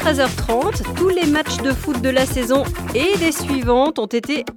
13h30, tous les matchs de foot de la saison et des suivantes ont été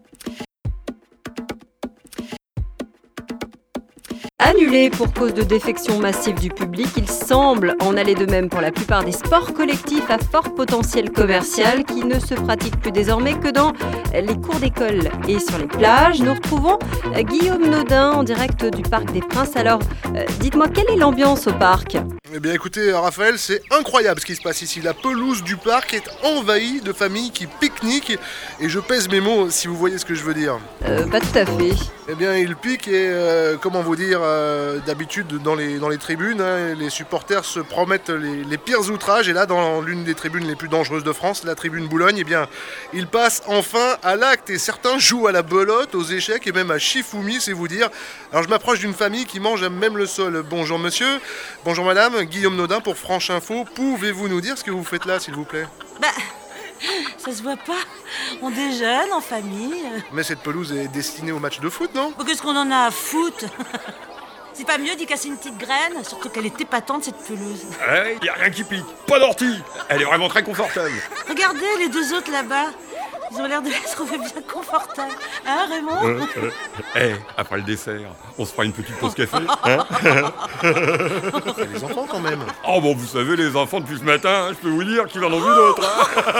annulés pour cause de défection massive du public. Il semble en aller de même pour la plupart des sports collectifs à fort potentiel commercial qui ne se pratiquent plus désormais que dans les cours d'école et sur les plages. Nous retrouvons Guillaume Nodin en direct du Parc des Princes. Alors, dites-moi, quelle est l'ambiance au parc ? Eh bien écoutez Raphaël, c'est incroyable ce qui se passe ici. La pelouse du parc est envahie de familles qui pique-niquent. Et je pèse mes mots si vous voyez ce que je veux dire. Pas tout à fait. Eh bien ils piquent et comment vous dire, d'habitude dans les tribunes, les supporters se promettent les pires outrages. Et là dans l'une des tribunes les plus dangereuses de France, la tribune Boulogne, eh bien ils passent enfin à l'acte. Et certains jouent à la belote, aux échecs et même à Shifumi, c'est vous dire. Alors je m'approche d'une famille qui mange à même le sol. Bonjour monsieur, bonjour madame. Guillaume Nodin pour France Info. Pouvez-vous nous dire ce que vous faites là, s'il vous plaît ? Ça se voit pas. On déjeune en famille. Mais cette pelouse est destinée au match de foot, non ? Qu'est-ce qu'on en a à foutre ? C'est pas mieux d'y casser une petite graine ? Surtout qu'elle est épatante, cette pelouse. Ouais, y a rien qui pique. Pas d'ortie. Elle est vraiment très confortable. Regardez les deux autres là-bas. Ils ont l'air de les trouver bien confortables. Hein, Raymond ? Après le dessert, on se fera une petite pause café, hein ? C'est les enfants quand même. Oh bon, vous savez, les enfants depuis ce matin, je peux vous dire qu'ils en ont vu d'autres, hein ?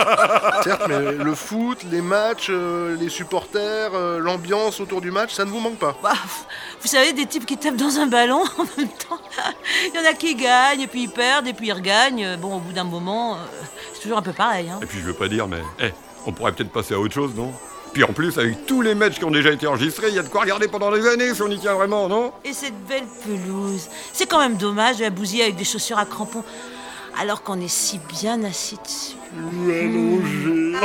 Certes, mais le foot, les matchs, les supporters, l'ambiance autour du match, ça ne vous manque pas ? Vous savez, des types qui tapent dans un ballon en même temps. Il y en a qui gagnent, et puis ils perdent, et puis ils regagnent. Bon, au bout d'un moment, c'est toujours un peu pareil, hein. Et puis je veux pas dire, mais on pourrait peut-être passer à autre chose, non ? Puis en plus, avec tous les matchs qui ont déjà été enregistrés, il y a de quoi regarder pendant des années si on y tient vraiment, non ? Et cette belle pelouse. C'est quand même dommage de la bousiller avec des chaussures à crampons, alors qu'on est si bien assis dessus. Allongé.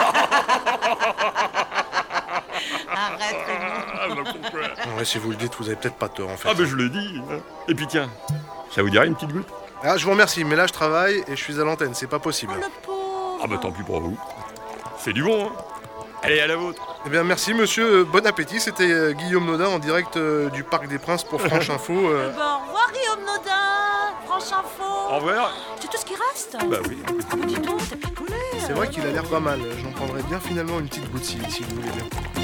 Arrête, Raymond. Ouais, si vous le dites, vous avez peut-être pas tort en fait. Ah ben je l'ai dit, hein. Et puis tiens, ça vous dirait une petite goutte ? Ah, je vous remercie, mais là je travaille et je suis à l'antenne, c'est pas possible. Oh, le pauvre. Ah bah tant pis pour vous. C'est du bon, hein. Allez, à la vôtre. Eh bien merci monsieur, bon appétit, c'était Guillaume Nodin en direct du Parc des Princes pour France Info. Au revoir, Guillaume Nodin. France Info. Au revoir. C'est tout ce qui reste. Bah oui. Ah, mais dis donc, t'as picolé. C'est vrai qu'il a l'air pas mal, j'en prendrais bien finalement une petite goutte si vous voulez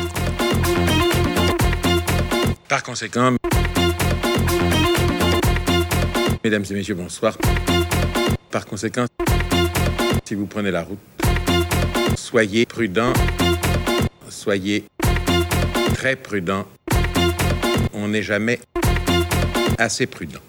bien. Par conséquent, mesdames et messieurs, bonsoir. Par conséquent, si vous prenez la route, soyez prudents, soyez très prudents. On n'est jamais assez prudent.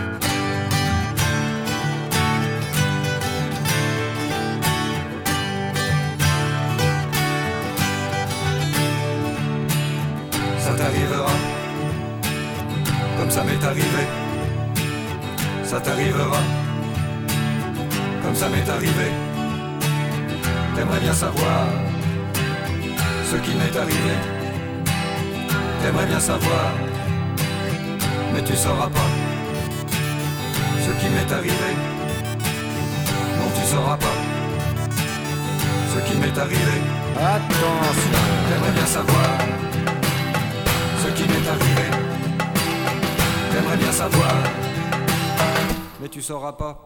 Ça t'arrivera, comme ça m'est arrivé. Ça t'arrivera, comme ça m'est arrivé. T'aimerais bien savoir ce qui m'est arrivé. T'aimerais bien savoir, mais tu sauras pas ce qui m'est arrivé. Non, tu sauras pas ce qui m'est arrivé. Attention, t'aimerais bien savoir ce qui m'est arrivé. T'aimerais bien savoir, mais tu sauras pas.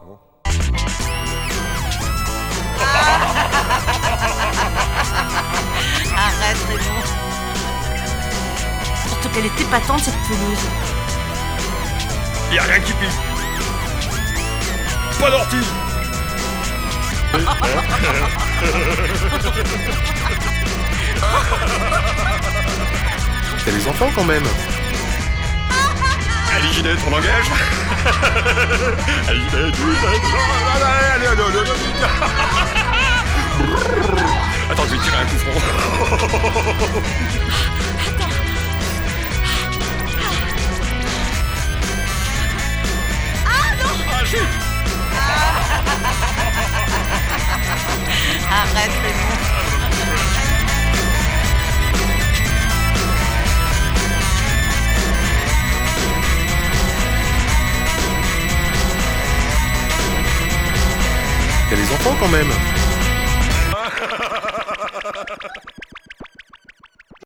Arrête, Raymond. Surtout qu'elle est épatante, cette pelouse. Y a rien qui pique. Pas d'ortie. C'est les enfants quand même. Allez Ginette, on engage. Allez Ginette, allez. Attends, je vais tirer un coup franc. Ah non. Ah, chut. Arrête, Raymond. Il y a les enfants quand même.